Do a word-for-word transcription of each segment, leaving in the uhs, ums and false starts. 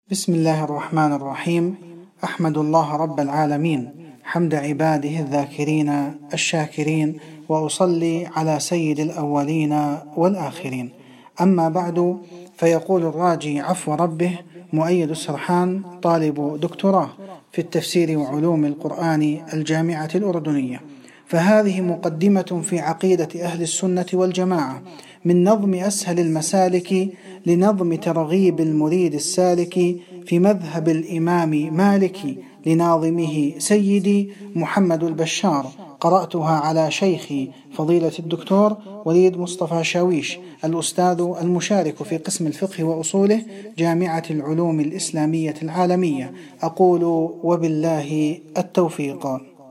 بسم الله الرحمن الرحيم. أحمد الله رب العالمين حمد عباده الذاكرين الشاكرين، وأصلي على سيد الأولين والآخرين. أما بعد، فيقول الراجي عفو ربه مؤيد السرحان، طالب دكتوراه في التفسير وعلوم القرآن الجامعة الأردنية: فهذه مقدمة في عقيدة أهل السنة والجماعة من نظم أسهل المسالك لنظم ترغيب المريد السالك في مذهب الإمام مالك لناظمه سيدي محمد البشار. قرأتها على شيخي فضيلة الدكتور وليد مصطفى شاويش، الأستاذ المشارك في قسم الفقه وأصوله جامعة العلوم الإسلامية العالمية. أقول وبالله التوفيق.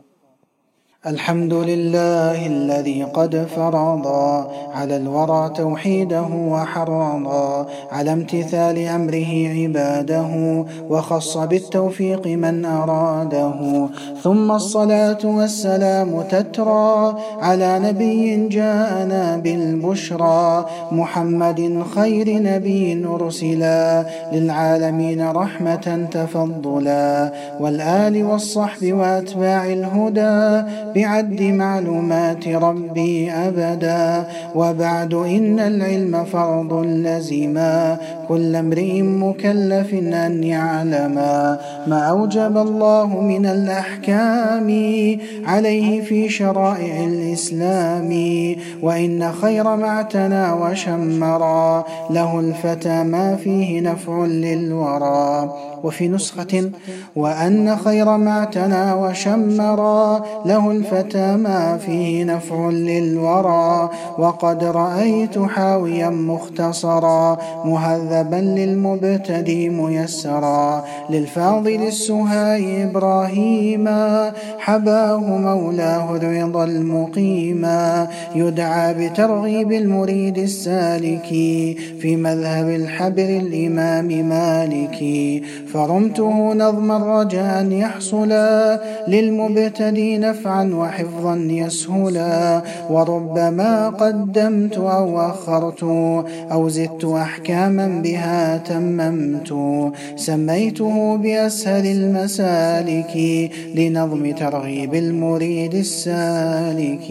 الحمد لله الذي قد فرض على الورى توحيده وحرض على امتثال أمره عباده، وخص بالتوفيق من أراده. ثم الصلاة والسلام تترى على نبي جاءنا بالبشرى، محمد خير نبي أرسلا للعالمين رحمة تفضلا، والآل والصحب وأتباع الهدى بعد معلومات ربي أبدا. وبعد، إن العلم فرض لزما كل امرئ مكلف أن يعلما ما أوجب الله من الأحكام عليه في شرائع الإسلام. وإن خير ما اعتنى وشمرا له الفتى ما فيه نفع للورى. وفي نسخة: وأن خير ما اعتنى وشمرا له الفتى ما فيه نفع للورى. وقد رأيت حاويا مختصرا مهذبا للمبتدي ميسرا للفاضل السهاي إبراهيم، حباه مولاه الرضا المقيما، يدعى بترغيب المريد السالك في مذهب الحبر الإمام مالك. فرمته نظما رجاء أن يحصلا للمبتدي نفعا وحفظا يسهلا. وربما قدمت أو أخرت أو زدت أحكاما بها تممت، سميته بأسهل المسالك لنظم ترغيب المريد السالك.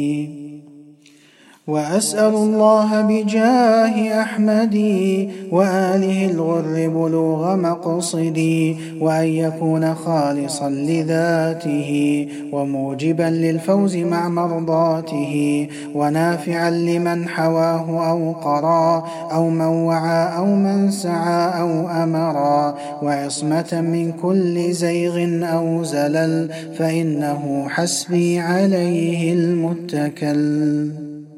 وأسأل الله بجاه أحمدي وآله الغر بلوغ مقصدي، وأن يكون خالصا لذاته وموجبا للفوز مع مرضاته، ونافعا لمن حواه أو قرى أو من وعى أو من سعى أو أمرا، وعصمة من كل زيغ أو زلل، فإنه حسبي عليه المتكل.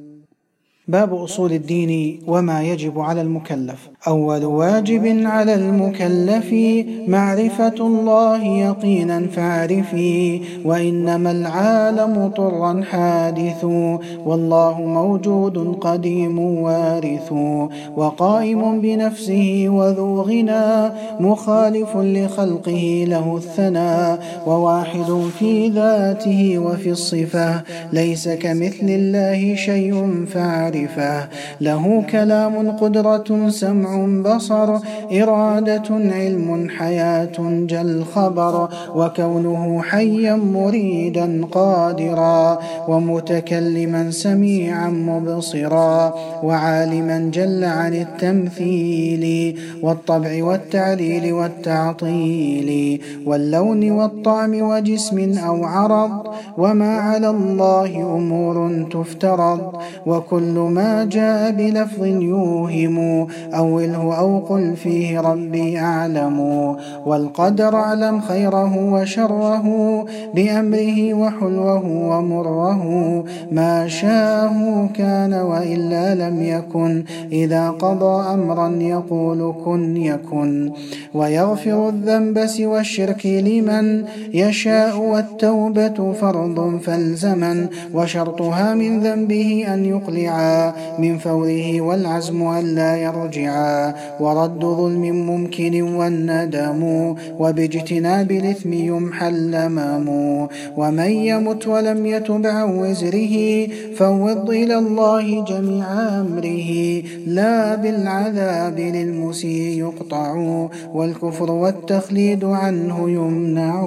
باب أصول الدين وما يجب على المكلف. أول واجب على المكلف معرفة الله يقينا فاعرفي، وإنما العالم طرا حادث، والله موجود قديم وارث، وقائم بنفسه وذو غنى، مخالف لخلقه له الثنى، وواحد في ذاته وفي الصفة، ليس كمثل الله شيء فاعرف. له كلام قدرة سمع بصر إرادة علم حياة جل خبر، وكونه حيا مريدا قادرا، ومتكلما سميعا مبصرا، وعالما جل عن التمثيل والطبع والتعليل والتعطيل واللون والطعم وجسم أو عرض، وما على الله أمور تفترض، وكل ما جاء بلفظ يوهم أوله أو قل فيه ربي أعلم. والقدر أعلم خيره وشره بأمره وحلوه ومره، ما شاءه كان وإلا لم يكن، إذا قضى أمرا يقول كن يكن. ويغفر الذنب سوى الشرك لمن يشاء، والتوبة فرض فالزمن، وشرطها من ذنبه أن يقلع جميعا من فوره والعزم ألا يرجعا، ورد ظلم ممكن والندم، وباجتناب الإثم يمحى اللمم. ومن يمت ولم يتب عن وزره فوض إلى الله جميع أمره، لا بالعذاب للمسيء يقطع، والكفر والتخليد عنه يمنع.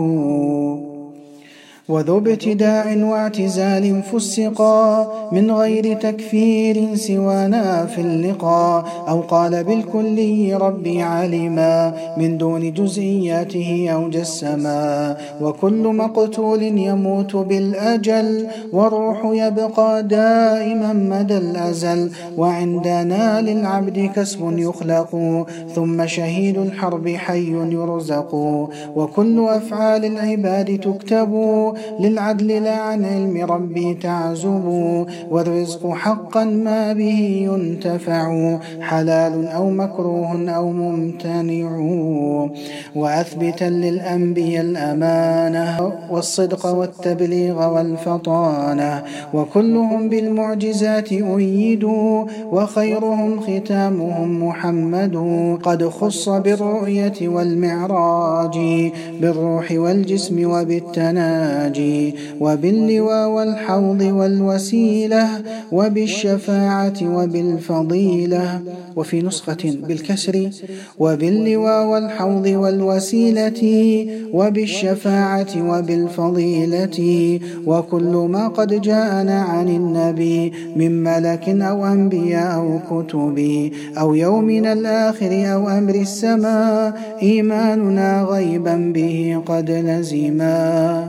وذو ابتداع واعتزال فسقا من غير تكفير سوانا في اللقاء، أو قال بالكلي ربي علما من دون جزئياته أو جسما. وكل مقتول يموت بالأجل والروح يبقى دائما مدى الأزل، وعندنا للعبد كسب يخلق ثم شهيد الحرب حي يرزق. وكل أفعال العباد تكتب للعدل لا عن علم ربي تعزب، والرزق حقا ما به ينتفع حلال أو مكروه أو ممتنع. وأثبتا للأنبياء الأمانة والصدق والتبليغ والفطانة، وكلهم بالمعجزات أيدوا وخيرهم ختامهم محمد. قد خص بالرؤية والمعراج بالروح والجسم وبالتناجي، وباللواء والحوض والوسيلة وبالشفاعة وبالفضيلة. وفي نسخة بالكسر وباللواء والحوض والوسيلة وبالشفاعة وبالفضيلة. وكل ما قد جاءنا عن النبي من ملك أو أنبياء أو كتب أو يومنا الآخر أو أمر السماء إيماننا غيبا به قد لزما.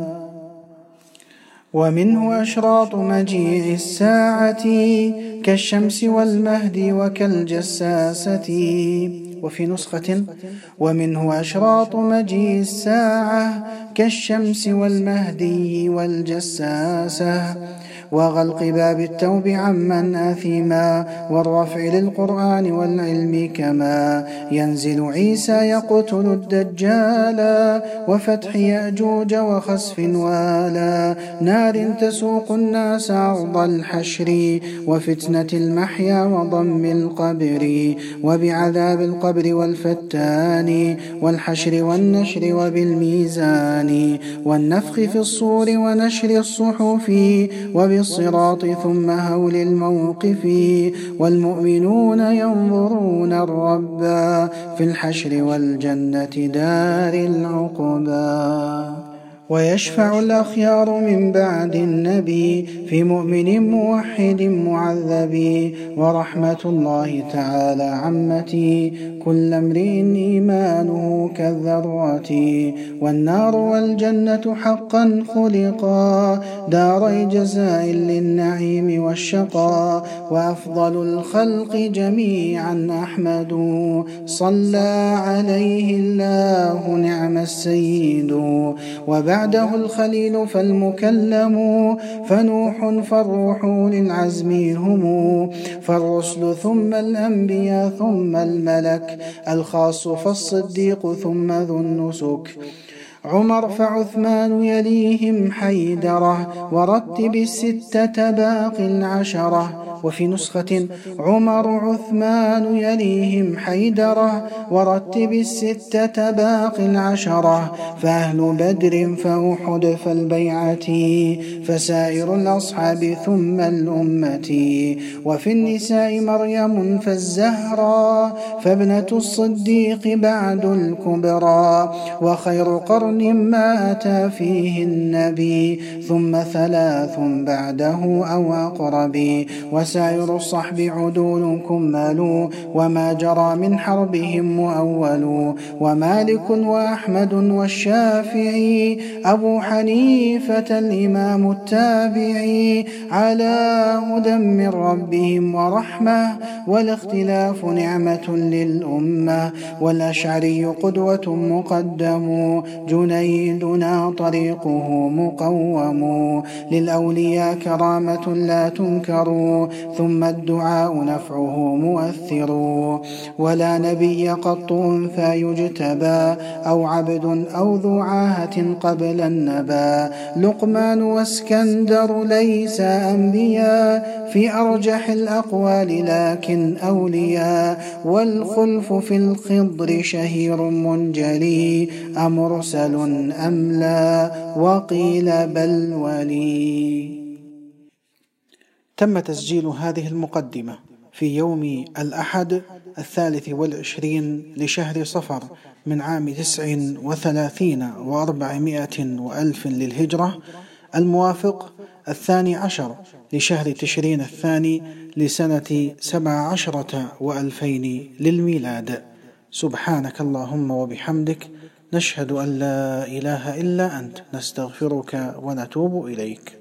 ومنه أشراط مجيء الساعة كالشمس والمهد وكالجساسة. وفي نسخة ومنه أشراط مجيء الساعة كالشمس والمهدي والجساسة. وغلق باب التوب عمن آثما والرفع للقرآن والعلم كما ينزل عيسى يقتل الدجال وفتح يأجوج وخسف والا نار تسوق الناس عرض الحشر وفتنة المحيا وضم القبر وبعذاب القبر والفتان والحشر والنشر وبالميزان والنفخ في الصور ونشر الصحف وبالصراط ثم هول الموقف والمؤمنون ينظرون الرب في الحشر والجنة دار العقبى. ويشفع الأخيار من بعد النبي في مؤمن موحد معذب ورحمة الله تعالى عمتي كل امرئ إيمانه كالذرة والنار والجنة حقا خلقا داري جزاء للنعيم والشقاء وأفضل الخلق جميعا أحمد صلى عليه الله نعم السيد وبعد بعده الخليل فالمكلم فنوح فالروح للعزم هم فالرسل ثم الأنبياء ثم الملك الخاص فالصديق ثم ذو النسك عمر فعثمان يليهم حيدرة ورتب الستة باقي العشرة. وفي نسخة عمر عثمان يليهم حيدرة ورتب الستة باقي العشرة فأهل بدر فأحد فالبيعة فسائر الأصحاب ثم الأمة. وفي النساء مريم فالزهراء فابنة الصديق بعد الكبرى وخير قرن ما أتى فيه النبي ثم ثلاث بعده أو أقرب وسائر الصحب عدول كمل وما جرى من حربهم مؤول ومالك وأحمد والشافعي أبو حنيفة الإمام التابعي على هدى من ربهم ورحمة والاختلاف نعمة للأمة والأشعري قدوة مقدم جنيدنا طريقه مقوم للأولياء كرامة لا تنكر ثم الدعاء نفعه مؤثر. ولا نبي قط أنثى يجتبى أو عبد أو ذو عاهة قبل النبا. لقمان واسكندر ليس أنبياء في أرجح الأقوال لكن أولياء. والخلف في الخضر شهير منجلي أمرسل أم لا وقيل بل ولي. تم تسجيل هذه المقدمة في يوم الأحد الثالث والعشرين لشهر صفر من عام تسع وثلاثين وأربعمائة وألف للهجرة، الموافق الثاني عشر لشهر تشرين الثاني لسنة سبع عشرة وألفين للميلاد. سبحانك اللهم وبحمدك، نشهد أن لا إله إلا أنت، نستغفرك ونتوب إليك.